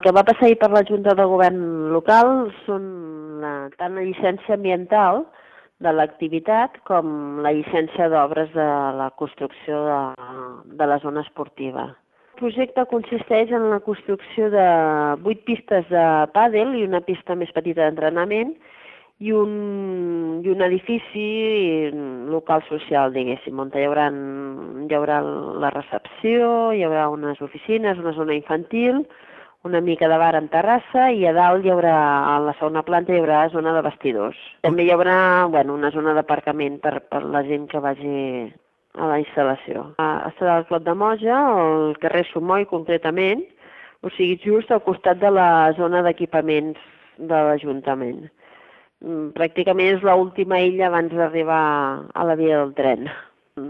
El que va passar ahir per la Junta de Govern local són tant la llicència ambiental de l'activitat com la llicència d'obres de la construcció de la zona esportiva. El projecte consisteix en la construcció de 8 pistes de pàdel i una pista més petita d'entrenament i un edifici local social, diguéssim, on hi haurà la recepció, hi haurà unes oficines, una zona infantil, una mica de bar amb terrassa i a dalt a la segona planta hi haurà zona de vestidors. També hi haurà una zona d'aparcament per la gent que vagi a la instal·lació. Estarà al Clot de Moja, al carrer Somoi concretament, o sigui just al costat de la zona d'equipaments de l'Ajuntament. Pràcticament és l'última illa abans d'arribar a la via del tren.